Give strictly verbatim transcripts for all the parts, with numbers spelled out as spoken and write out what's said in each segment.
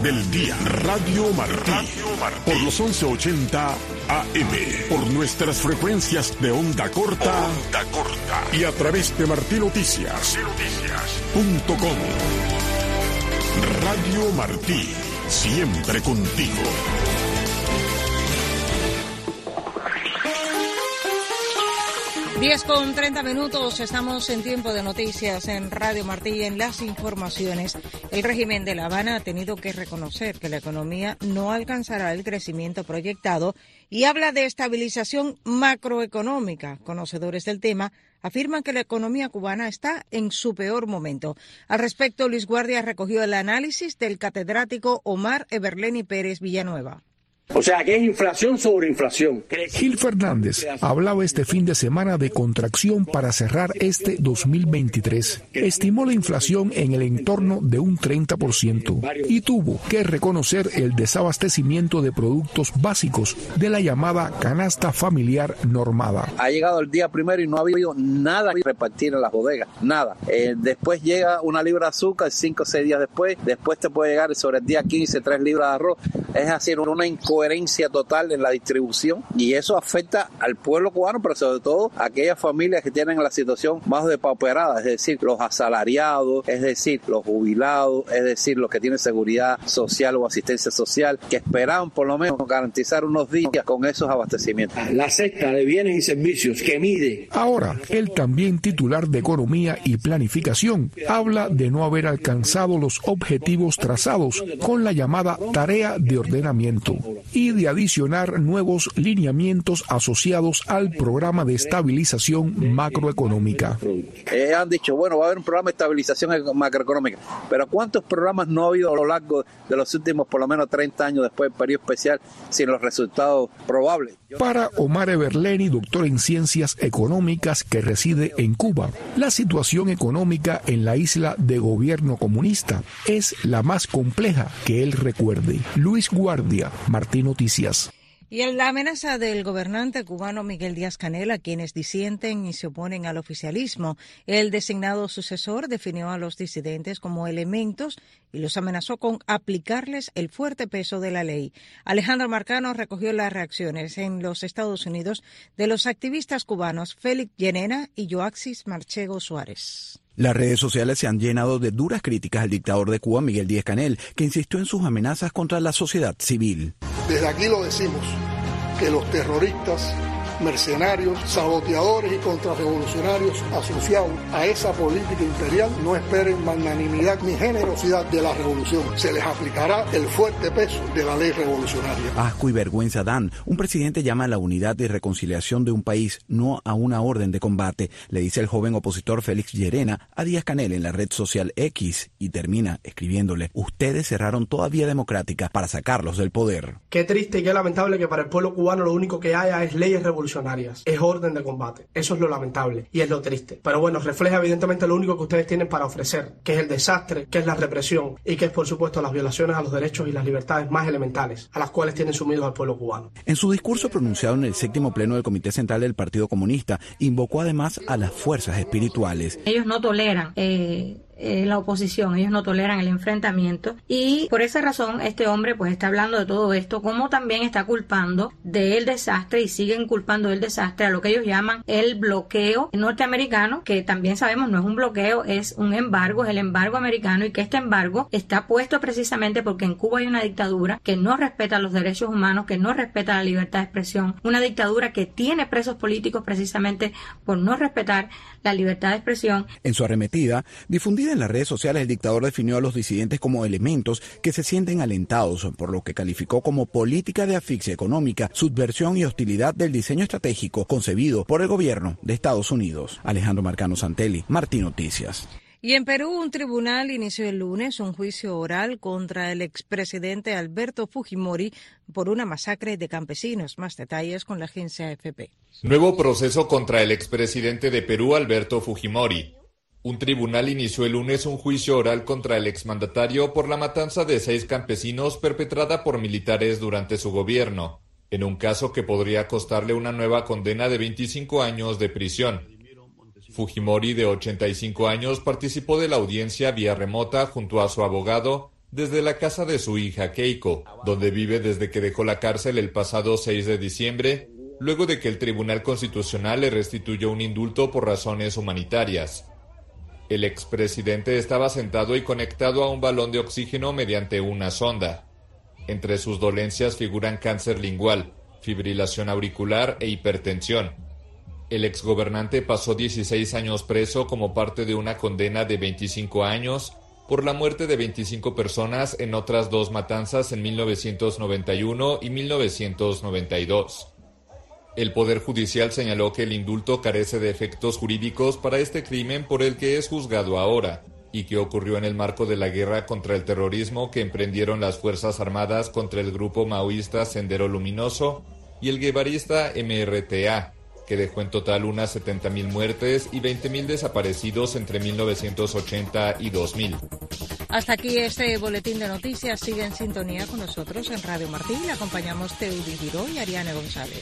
del día. Radio Martí. Radio Martí. Por los once ochenta A M. Por nuestras frecuencias de onda corta. Onda corta. Y a través de Martí Noticias. Noticias. Punto com. Radio Martí. Siempre contigo. diez con treinta minutos, estamos en tiempo de noticias en Radio Martí. En las informaciones, el régimen de La Habana ha tenido que reconocer que la economía no alcanzará el crecimiento proyectado y habla de estabilización macroeconómica. Conocedores del tema afirman que la economía cubana está en su peor momento. Al respecto, Luis Guardia recogió el análisis del catedrático Omar Everleni Pérez Villanueva. O sea, que es inflación sobre inflación. Gil Fernández hablaba este fin de semana de contracción para cerrar este dos mil veintitrés. Estimó la inflación en el entorno de un treinta por ciento y tuvo que reconocer el desabastecimiento de productos básicos de la llamada canasta familiar normada. Ha llegado el día primero y no ha habido nada que repartir en las bodegas, nada. Eh, después llega una libra de azúcar, cinco o seis días después, después te puede llegar sobre el día quince, tres libras de arroz. Es decir, una incoherencia total en la distribución y eso afecta al pueblo cubano, pero sobre todo a aquellas familias que tienen la situación más depauperada, es decir, los asalariados, es decir, los jubilados, es decir, los que tienen seguridad social o asistencia social, que esperaban por lo menos garantizar unos días con esos abastecimientos. La cesta de bienes y servicios que mide. Ahora, el también titular de Economía y Planificación habla de no haber alcanzado los objetivos trazados con la llamada tarea de ordenamiento y de adicionar nuevos lineamientos asociados al programa de estabilización macroeconómica. Eh, han dicho, bueno, va a haber un programa de estabilización macroeconómica, pero ¿cuántos programas no ha habido a lo largo de los últimos por lo menos treinta años después del periodo especial sin los resultados probables? Para Omar Everleni, doctor en Ciencias Económicas que reside en Cuba, la situación económica en la isla de gobierno comunista es la más compleja que él recuerde. Luis Guardia, Martí Noticias. Y en la amenaza del gobernante cubano Miguel Díaz-Canel a quienes disienten y se oponen al oficialismo, el designado sucesor definió a los disidentes como elementos y los amenazó con aplicarles el fuerte peso de la ley. Alejandro Marcano recogió las reacciones en los Estados Unidos de los activistas cubanos Félix Llerena y Joaxis Marchego Suárez. Las redes sociales se han llenado de duras críticas al dictador de Cuba, Miguel Díaz-Canel, que insistió en sus amenazas contra la sociedad civil. Desde aquí lo decimos, que los terroristas, mercenarios, saboteadores y contrarrevolucionarios asociados a esa política imperial no esperen magnanimidad ni generosidad de la revolución. Se les aplicará el fuerte peso de la ley revolucionaria. Asco y vergüenza dan. Un presidente llama a la unidad y reconciliación de un país, no a una orden de combate, le dice el joven opositor Félix Llerena a Díaz-Canel en la red social X y termina escribiéndole: ustedes cerraron toda vía democrática para sacarlos del poder. Qué triste y qué lamentable que para el pueblo cubano lo único que haya es leyes revolucionarias. Es orden de combate. Eso es lo lamentable y es lo triste. Pero bueno, refleja evidentemente lo único que ustedes tienen para ofrecer, que es el desastre, que es la represión y que es por supuesto las violaciones a los derechos y las libertades más elementales a las cuales tienen sumidos al pueblo cubano. En su discurso pronunciado en el séptimo pleno del Comité Central del Partido Comunista, invocó además a las fuerzas espirituales. Ellos no toleran eh... Eh, la oposición, ellos no toleran el enfrentamiento y por esa razón este hombre pues está hablando de todo esto, como también está culpando del desastre y siguen culpando del desastre a lo que ellos llaman el bloqueo norteamericano, que también sabemos no es un bloqueo, es un embargo, es el embargo americano, y que este embargo está puesto precisamente porque en Cuba hay una dictadura que no respeta los derechos humanos, que no respeta la libertad de expresión, una dictadura que tiene presos políticos precisamente por no respetar la libertad de expresión. En su arremetida, difundida en las redes sociales, el dictador definió a los disidentes como elementos que se sienten alentados, por lo que calificó como política de asfixia económica, subversión y hostilidad del diseño estratégico concebido por el gobierno de Estados Unidos. Alejandro Marcano Santelli, Martí Noticias. Y en Perú, un tribunal inició el lunes un juicio oral contra el expresidente Alberto Fujimori por una masacre de campesinos. Más detalles con la agencia A F P. Nuevo proceso contra el expresidente de Perú, Alberto Fujimori. Un tribunal inició el lunes un juicio oral contra el exmandatario por la matanza de seis campesinos perpetrada por militares durante su gobierno, en un caso que podría costarle una nueva condena de veinticinco años de prisión. Fujimori, de ochenta y cinco años, participó de la audiencia vía remota junto a su abogado, desde la casa de su hija Keiko, donde vive desde que dejó la cárcel el pasado seis de diciembre, luego de que el Tribunal Constitucional le restituyó un indulto por razones humanitarias. El expresidente estaba sentado y conectado a un balón de oxígeno mediante una sonda. Entre sus dolencias figuran cáncer lingual, fibrilación auricular e hipertensión. El exgobernante pasó dieciséis años preso como parte de una condena de veinticinco años por la muerte de veinticinco personas en otras dos matanzas en mil novecientos noventa y uno y mil novecientos noventa y dos. El Poder Judicial señaló que el indulto carece de efectos jurídicos para este crimen por el que es juzgado ahora, y que ocurrió en el marco de la guerra contra el terrorismo que emprendieron las Fuerzas Armadas contra el grupo maoísta Sendero Luminoso y el guevarista M R T A, que dejó en total unas setenta mil muertes y veinte mil desaparecidos entre mil novecientos ochenta y dos mil. Hasta aquí este boletín de noticias. Sigue en sintonía con nosotros en Radio Martí. Le acompañamos Teudi Giró y Ariane González.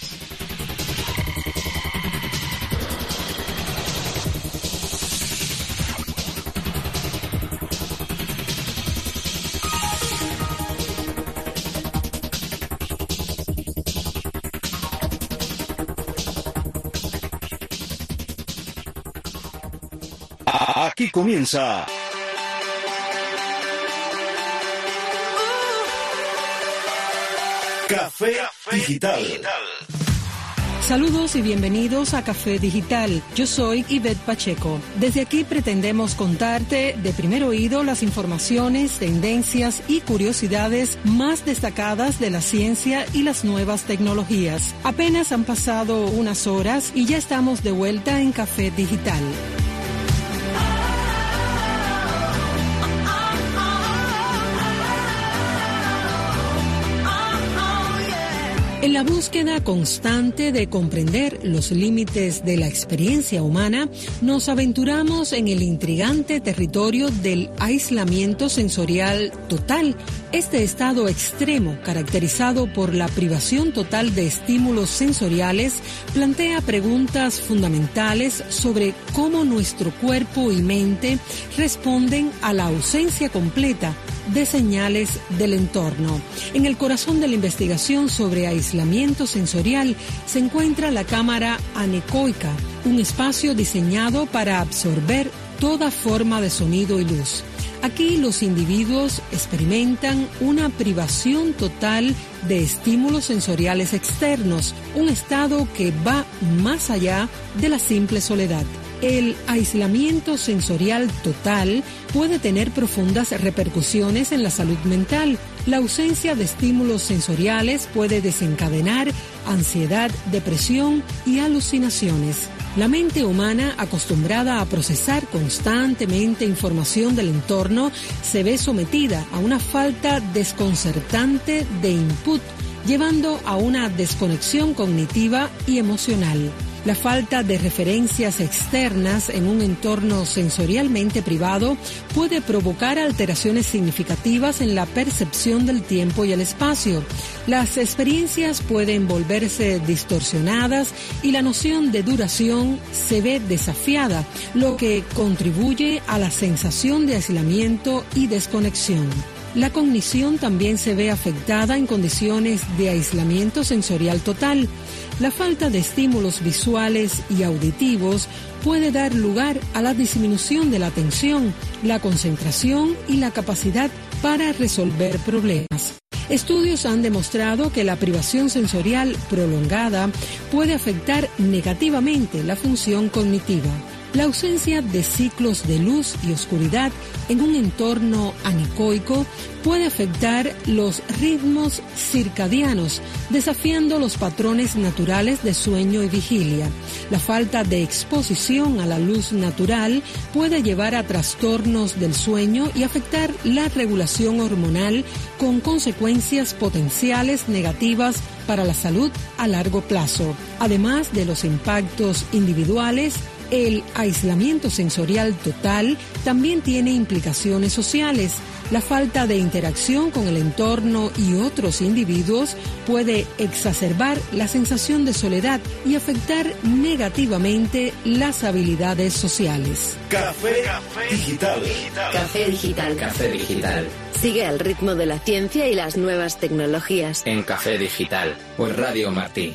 Aquí comienza Café Digital. Saludos y bienvenidos a Café Digital. Yo soy Ivette Pacheco. Desde aquí pretendemos contarte de primer oído las informaciones, tendencias y curiosidades más destacadas de la ciencia y las nuevas tecnologías. Apenas han pasado unas horas y ya estamos de vuelta en Café Digital. En la búsqueda constante de comprender los límites de la experiencia humana, nos aventuramos en el intrigante territorio del aislamiento sensorial total. Este estado extremo, caracterizado por la privación total de estímulos sensoriales, plantea preguntas fundamentales sobre cómo nuestro cuerpo y mente responden a la ausencia completa de señales del entorno. En el corazón de la investigación sobre aislamiento sensorial se encuentra la cámara anecoica, un espacio diseñado para absorber toda forma de sonido y luz. Aquí los individuos experimentan una privación total de estímulos sensoriales externos, un estado que va más allá de la simple soledad. El aislamiento sensorial total puede tener profundas repercusiones en la salud mental. La ausencia de estímulos sensoriales puede desencadenar ansiedad, depresión y alucinaciones. La mente humana, acostumbrada a procesar constantemente información del entorno, se ve sometida a una falta desconcertante de input, llevando a una desconexión cognitiva y emocional. La falta de referencias externas en un entorno sensorialmente privado puede provocar alteraciones significativas en la percepción del tiempo y el espacio. Las experiencias pueden volverse distorsionadas y la noción de duración se ve desafiada, lo que contribuye a la sensación de aislamiento y desconexión. La cognición también se ve afectada en condiciones de aislamiento sensorial total. La falta de estímulos visuales y auditivos puede dar lugar a la disminución de la atención, la concentración y la capacidad para resolver problemas. Estudios han demostrado que la privación sensorial prolongada puede afectar negativamente la función cognitiva. La ausencia de ciclos de luz y oscuridad en un entorno anecoico puede afectar los ritmos circadianos, desafiando los patrones naturales de sueño y vigilia. La falta de exposición a la luz natural puede llevar a trastornos del sueño y afectar la regulación hormonal, con consecuencias potenciales negativas para la salud a largo plazo. Además de los impactos individuales, El aislamiento sensorial total también tiene implicaciones sociales. La falta de interacción con el entorno y otros individuos puede exacerbar la sensación de soledad y afectar negativamente las habilidades sociales. Café, Café Digital. Café Digital. Café Digital. Sigue al ritmo de la ciencia y las nuevas tecnologías. En Café Digital, por Radio Martí.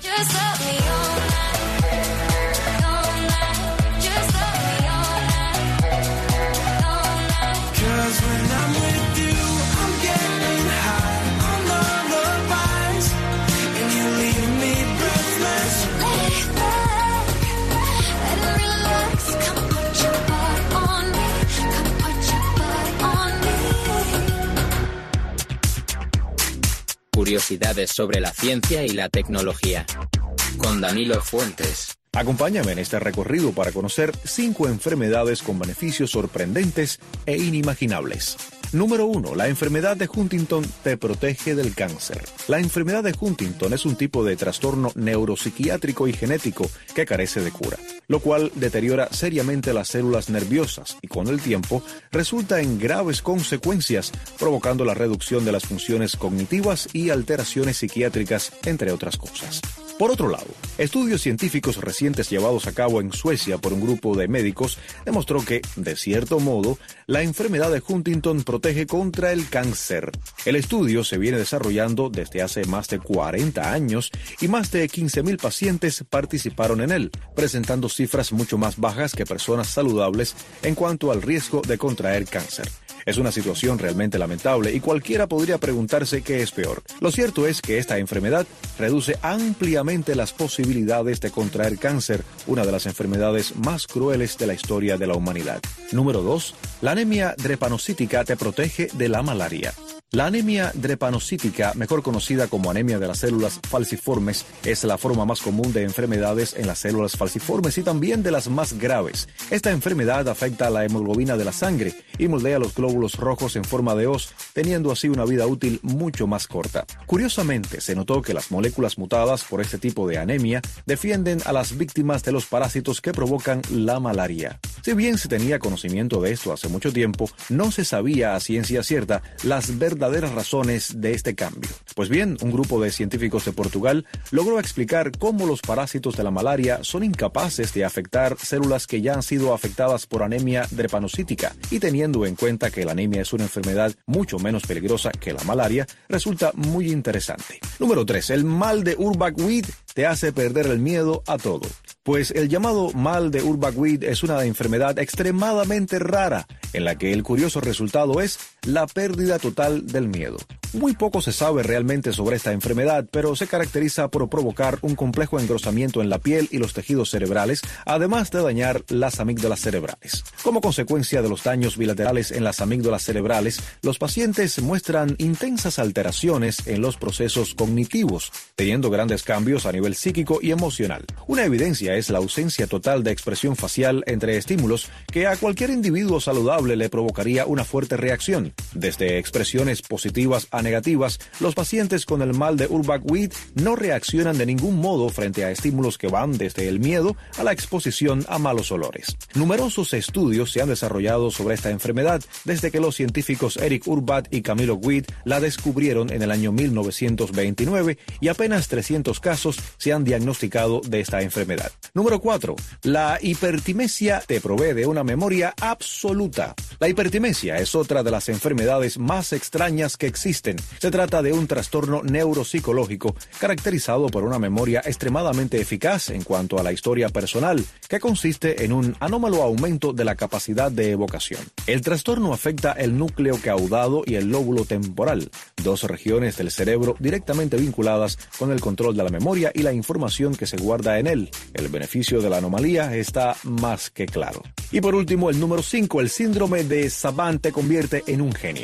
Curiosidades sobre la ciencia y la tecnología. Con Danilo Fuentes. Acompáñame en este recorrido para conocer cinco enfermedades con beneficios sorprendentes e inimaginables. Número uno. La enfermedad de Huntington te protege del cáncer. La enfermedad de Huntington es un tipo de trastorno neuropsiquiátrico y genético que carece de cura, lo cual deteriora seriamente las células nerviosas y con el tiempo resulta en graves consecuencias, provocando la reducción de las funciones cognitivas y alteraciones psiquiátricas, entre otras cosas. Por otro lado, estudios científicos recientes llevados a cabo en Suecia por un grupo de médicos demostró que, de cierto modo, la enfermedad de Huntington protege contra el cáncer. El estudio se viene desarrollando desde hace más de cuarenta años y más de quince mil pacientes participaron en él, presentando cifras mucho más bajas que personas saludables en cuanto al riesgo de contraer cáncer. Es una situación realmente lamentable y cualquiera podría preguntarse qué es peor. Lo cierto es que esta enfermedad reduce ampliamente las posibilidades de contraer cáncer, una de las enfermedades más crueles de la historia de la humanidad. Número dos. La anemia drepanocítica te protege de la malaria. La anemia drepanocítica, mejor conocida como anemia de las células falciformes, es la forma más común de enfermedades en las células falciformes y también de las más graves. Esta enfermedad afecta a la hemoglobina de la sangre y moldea los glóbulos rojos en forma de hoz, teniendo así una vida útil mucho más corta. Curiosamente, se notó que las moléculas mutadas por este tipo de anemia defienden a las víctimas de los parásitos que provocan la malaria. Si bien se tenía conocimiento de esto hace mucho tiempo, no se sabía a ciencia cierta las verdaderas razones de este cambio. Pues bien, un grupo de científicos de Portugal logró explicar cómo los parásitos de la malaria son incapaces de afectar células que ya han sido afectadas por anemia drepanocítica, y teniendo en cuenta que la anemia es una enfermedad mucho menos peligrosa que la malaria, resulta muy interesante. Número tres. El mal de Urbach-Wied te hace perder el miedo a todo. Pues el llamado mal de Urbach-Wied es una enfermedad extremadamente rara, en la que el curioso resultado es la pérdida total del miedo. Muy poco se sabe realmente sobre esta enfermedad, pero se caracteriza por provocar un complejo engrosamiento en la piel y los tejidos cerebrales, además de dañar las amígdalas cerebrales. Como consecuencia de los daños bilaterales en las amígdalas cerebrales, los pacientes muestran intensas alteraciones en los procesos cognitivos, teniendo grandes cambios a nivel psíquico y emocional. Una evidencia es la ausencia total de expresión facial entre estímulos que a cualquier individuo saludable le provocaría una fuerte reacción. Desde expresiones positivas a negativas, los pacientes con el mal de Urbach-Wied no reaccionan de ningún modo frente a estímulos que van desde el miedo a la exposición a malos olores. Numerosos estudios se han desarrollado sobre esta enfermedad desde que los científicos Eric Urbach y Camilo Wied la descubrieron en el año mil novecientos veintinueve y apenas trescientos casos se han diagnosticado de esta enfermedad. Número cuatro. La hipertimesia te provee de una memoria absoluta. La hipertimesia es otra de las enfermedades más extrañas que existen. Se trata de un trastorno neuropsicológico caracterizado por una memoria extremadamente eficaz en cuanto a la historia personal, que consiste en un anómalo aumento de la capacidad de evocación. El trastorno afecta el núcleo caudado y el lóbulo temporal, dos regiones del cerebro directamente vinculadas con el control de la memoria y la información que se guarda en él. El beneficio de la anomalía está más que claro. Y por último, el número cinco, el síndrome de Savant te convierte en un genio.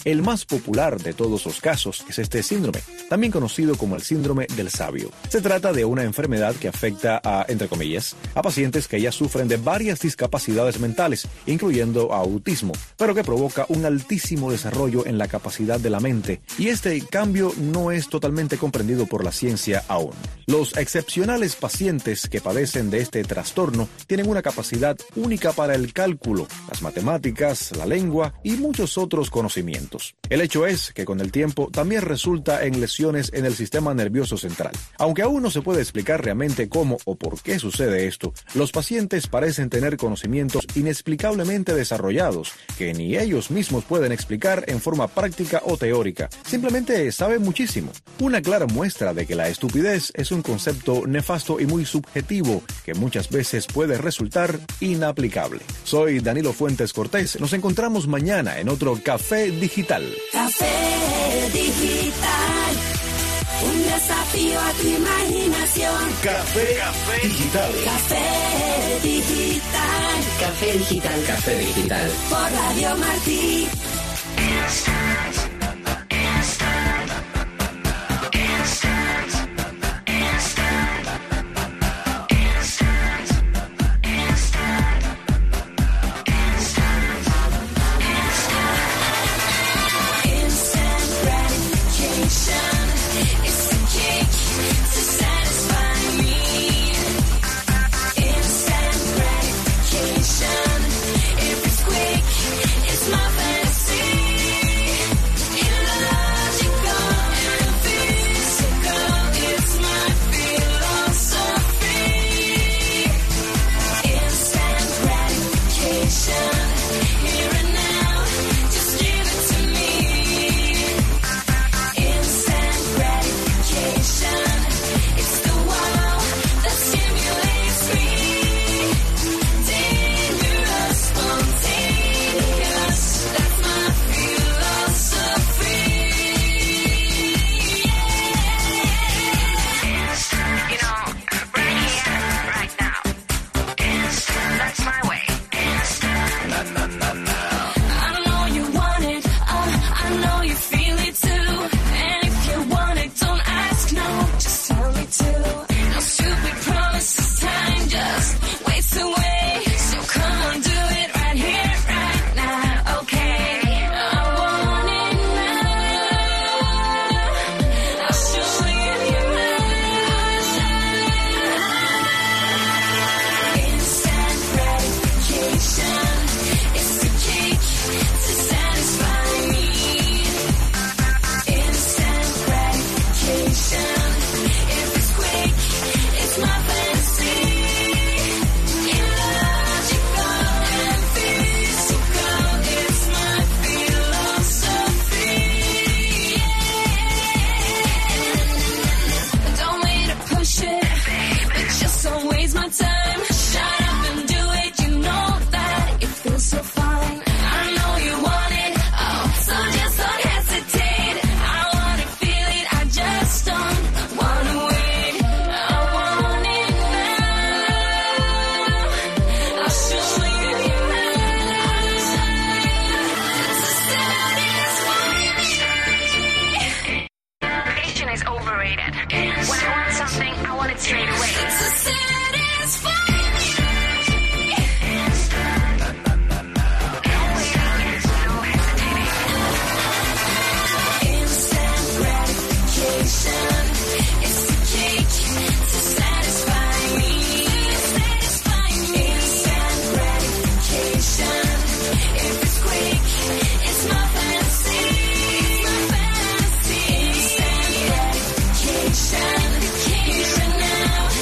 El más popular de todos los casos es este síndrome, también conocido como el síndrome del sabio. Se trata de una enfermedad que afecta a, entre comillas, a pacientes que ya sufren de varias discapacidades mentales, incluyendo autismo, pero que provoca un altísimo desarrollo en la capacidad de la mente, y este cambio no es totalmente comprendido por la ciencia aún. Los excepcionales pacientes que padecen de este trastorno tienen una capacidad única para el cálculo, las matemáticas, la lengua y muchos otros conocimientos. El hecho es que con el tiempo también resulta en lesiones en el sistema nervioso central. Aunque aún no se puede explicar realmente cómo o por qué sucede esto, los pacientes parecen tener conocimientos inexplicablemente desarrollados que ni ellos mismos pueden explicar en forma práctica o teórica. Simplemente saben muchísimo. Una clara muestra de que la estupidez es un concepto nefasto y muy subjetivo que muchas veces puede resultar inaplicable. Soy Danilo Fuentes Cortés. Nos encontramos mañana en otro Café Digital. Café Digital, un desafío a tu imaginación. Café, Café Digital. Café Digital. Café Digital. Café Digital. Por Radio Martí. Now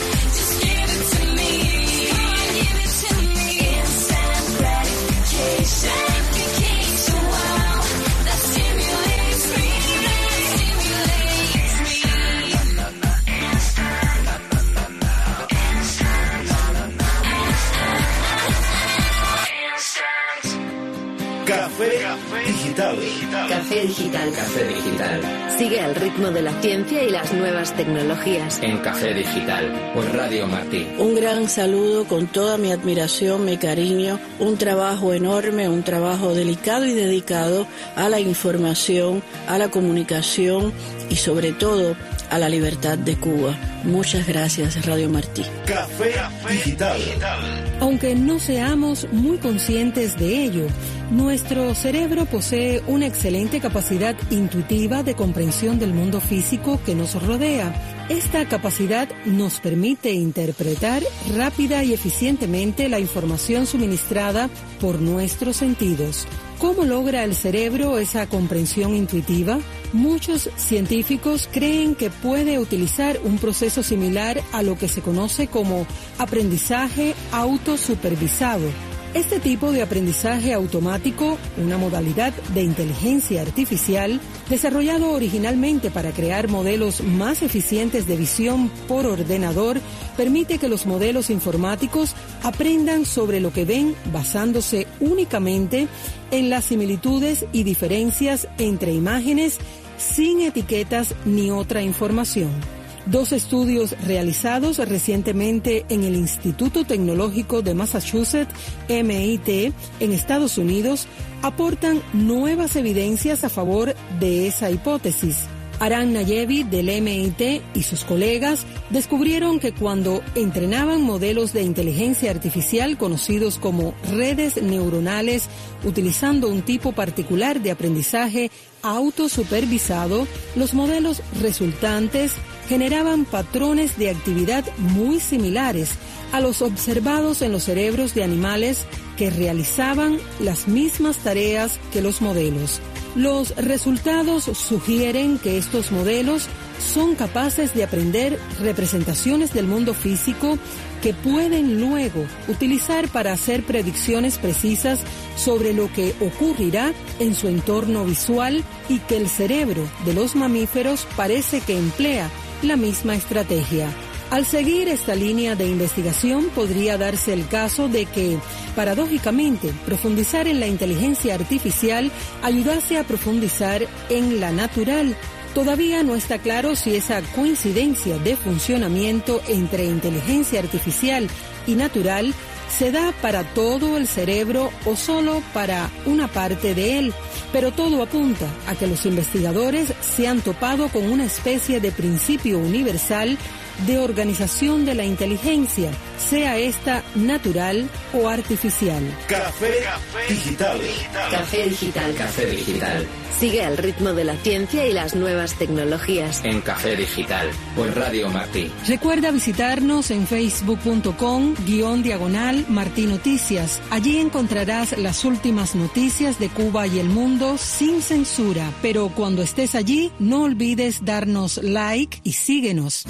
Digital. Café Digital. Café Digital. Sigue al ritmo de la ciencia y las nuevas tecnologías. En Café Digital, por Radio Martí. Un gran saludo con toda mi admiración, mi cariño. Un trabajo enorme, un trabajo delicado y dedicado a la información, a la comunicación y sobre todo a la libertad de Cuba. Muchas gracias, Radio Martí. Café Digital. Aunque no seamos muy conscientes de ello, nuestro cerebro posee una excelente capacidad intuitiva de comprensión del mundo físico que nos rodea. Esta capacidad nos permite interpretar rápida y eficientemente la información suministrada por nuestros sentidos. ¿Cómo logra el cerebro esa comprensión intuitiva? Muchos científicos creen que puede utilizar un proceso similar a lo que se conoce como aprendizaje autosupervisado. Este tipo de aprendizaje automático, una modalidad de inteligencia artificial, desarrollado originalmente para crear modelos más eficientes de visión por ordenador, permite que los modelos informáticos aprendan sobre lo que ven basándose únicamente en las similitudes y diferencias entre imágenes sin etiquetas ni otra información. Dos estudios realizados recientemente en el Instituto Tecnológico de Massachusetts, M I T, en Estados Unidos, aportan nuevas evidencias a favor de esa hipótesis. Aran Nayevi del M I T y sus colegas descubrieron que cuando entrenaban modelos de inteligencia artificial conocidos como redes neuronales utilizando un tipo particular de aprendizaje autosupervisado, los modelos resultantes generaban patrones de actividad muy similares a los observados en los cerebros de animales que realizaban las mismas tareas que los modelos. Los resultados sugieren que estos modelos son capaces de aprender representaciones del mundo físico que pueden luego utilizar para hacer predicciones precisas sobre lo que ocurrirá en su entorno visual y que el cerebro de los mamíferos parece que emplea la misma estrategia. Al seguir esta línea de investigación podría darse el caso de que, paradójicamente, profundizar en la inteligencia artificial ayudase a profundizar en la natural. Todavía no está claro si esa coincidencia de funcionamiento entre inteligencia artificial y natural se da para todo el cerebro o solo para una parte de él, pero todo apunta a que los investigadores se han topado con una especie de principio universal de organización de la inteligencia, sea esta natural o artificial. Café Digital. Café Digital. Café Digital. Sigue al ritmo de la ciencia y las nuevas tecnologías. En Café Digital, por Radio Martí. Recuerda visitarnos en facebook punto com guión diagonal Martí Noticias. Allí encontrarás las últimas noticias de Cuba y el mundo sin censura. Pero cuando estés allí, no olvides darnos like y síguenos.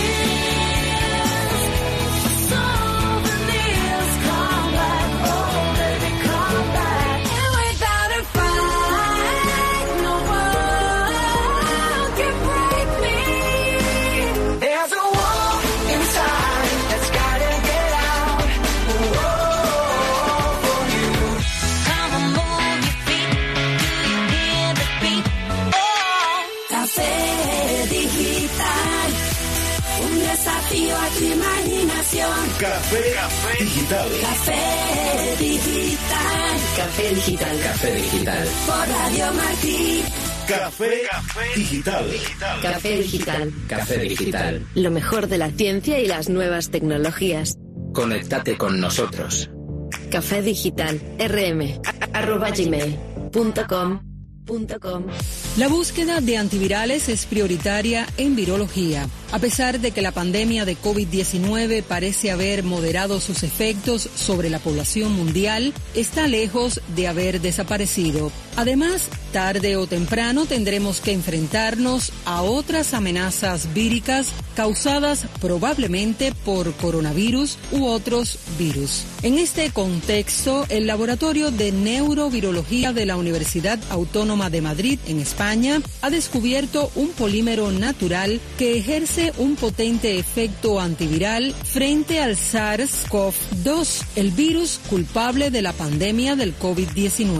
A tu imaginación. Café, Café Digital. Café Digital. Café Digital. Café Digital. Por Radio Martí. Café, Café Digital. Café Digital. Café Digital. Lo mejor de la ciencia y las nuevas tecnologías. Conéctate con nosotros. Café Digital. rm arroba gmail punto com. La búsqueda de antivirales es prioritaria en virología. A pesar de que la pandemia de COVID diecinueve parece haber moderado sus efectos sobre la población mundial, está lejos de haber desaparecido. Además, tarde o temprano tendremos que enfrentarnos a otras amenazas víricas causadas probablemente por coronavirus u otros virus. En este contexto, el Laboratorio de Neurovirología de la Universidad Autónoma de Madrid, en España, ha descubierto un polímero natural que ejerce un potente efecto antiviral frente al SARS CoV dos, el virus culpable de la pandemia del COVID diecinueve.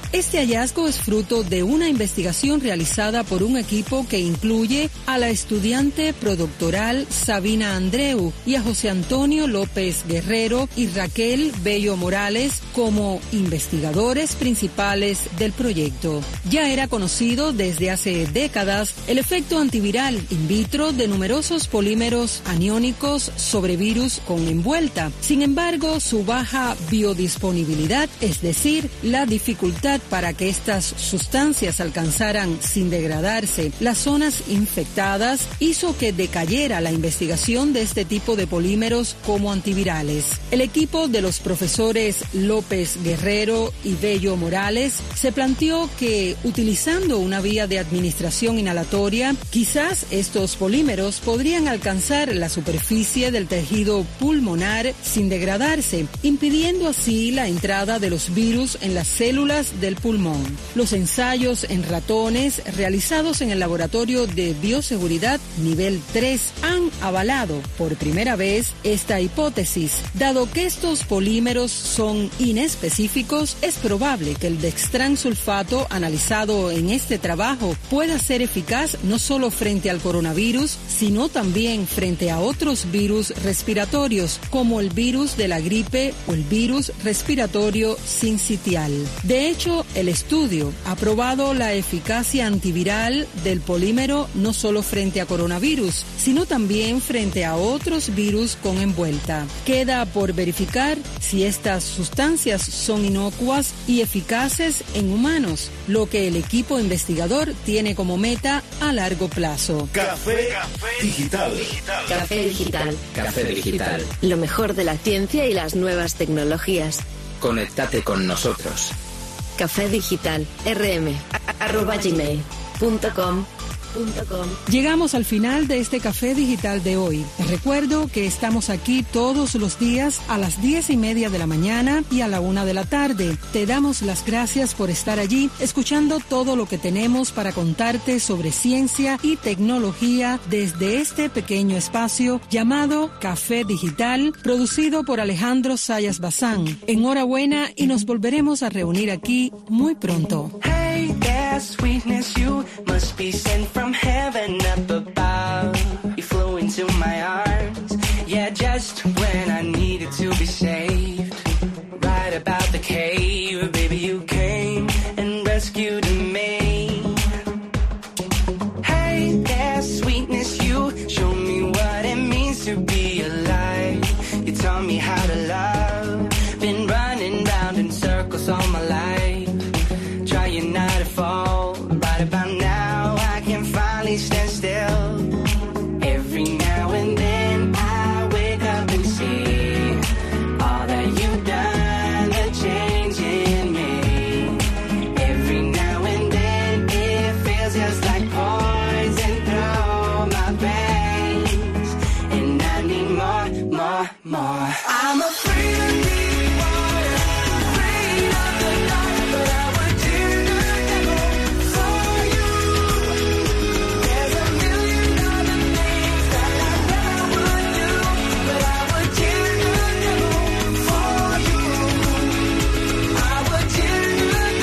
Este hallazgo es fruto de una investigación realizada por un equipo que incluye a la estudiante predoctoral Sabina Andreu y a José Antonio López Guerrero y Raquel Bello Morales como investigadores principales del proyecto. Ya era conocido desde hace décadas el efecto antiviral in vitro de numerosos polímeros aniónicos sobre virus con envuelta. Sin embargo, su baja biodisponibilidad, es decir, la dificultad para que estas sustancias alcanzaran sin degradarse las zonas infectadas, hizo que decayera la investigación de este tipo de polímeros como antivirales. El equipo de los profesores López Guerrero y Bello Morales se planteó que, utilizando una vía de administración inhalatoria, quizás estos polímeros podrían alcanzar la superficie del tejido pulmonar sin degradarse, impidiendo así la entrada de los virus en las células del pulmón. Los ensayos en ratones realizados en el Laboratorio de Bioseguridad Nivel tres han avalado por primera vez esta hipótesis. Dado que estos polímeros son inespecíficos, es probable que el dextransulfato analizado en este trabajo pueda ser eficaz no solo frente al coronavirus, sino también frente a otros virus respiratorios, como el virus de la gripe o el virus respiratorio sincitial. De hecho, el estudio ha probado la eficacia antiviral del polímero no solo frente a coronavirus, sino también frente a otros virus con envuelta. Queda por verificar si estas sustancias son inocuas y eficaces en humanos, lo que el equipo investigador tiene como meta a largo plazo. Café Digital. Café Digital. Café Digital. Lo mejor de la ciencia y las nuevas tecnologías. Conéctate con nosotros. Café Digital, rm, arroba gmail punto com. Llegamos al final de este Café Digital de hoy. Te recuerdo que estamos aquí todos los días a las diez y media de la mañana y a la una de la tarde. Te damos las gracias por estar allí, escuchando todo lo que tenemos para contarte sobre ciencia y tecnología desde este pequeño espacio llamado Café Digital, producido por Alejandro Sayas Bazán. Enhorabuena y nos volveremos a reunir aquí muy pronto. Hey there, sweetness, you must be sent from heaven up above. You flew into my arms, yeah, just when I needed to be saved. Right about the cave, baby, you came and rescued me. Hey there, sweetness, you show me what it means to be alive. You taught me how to love. Been running round in circles all my life, trying not to fall. Right about now, I can finally stand still. Every now and then I wake up and see all that you've done, the change in me. Every now and then it feels just like poison through my veins, and I need more, more, more. I'm afraid of deep water, afraid of the dark, but I would dare not go for you. There's a million other things that I never would do, but I would dare not go for you. I would dare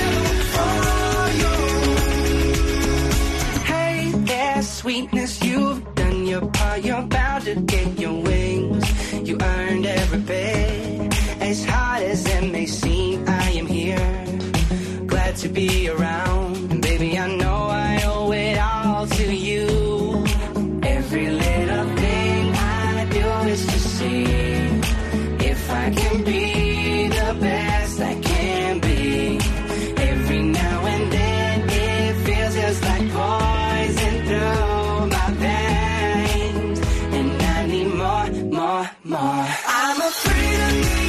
not go for you. Hey there, sweetness, you've done your part. You're bound to get your wings. You earned every bit. As hard as it may seem, I am here, glad to be around. And baby, I know I owe it all to you. Every little thing I do is to see if I can be the best I can be. Every now and then it feels just like poison through my veins, and I need more, more, more. I'm afraid of me.